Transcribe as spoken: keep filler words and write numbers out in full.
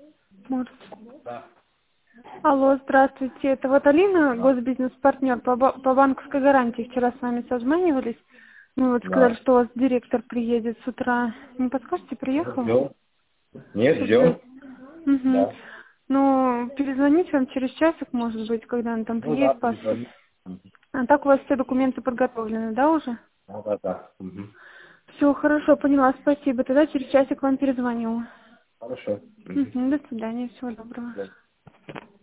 Может. Да. Алло, здравствуйте. Это вот Алина, госбизнес-партнер по, ба- по банковской гарантии. Вчера с вами созванивались. Мы вот сказали, Да. что у вас директор приедет с утра. Не подскажете, приехал? Ждем. Нет, Уже. ждем. Угу. Да. Ну, перезвонить вам через часик, может быть, когда он там Ну да, приедет, паспорт. перезвони. Мгм. А так у вас все документы подготовлены, да, уже? Да, да, да. Мгм. Все, хорошо, поняла, спасибо. Тогда через часик вам перезвоню. Хорошо. Мгм. Мгм, до свидания, всего доброго. Да.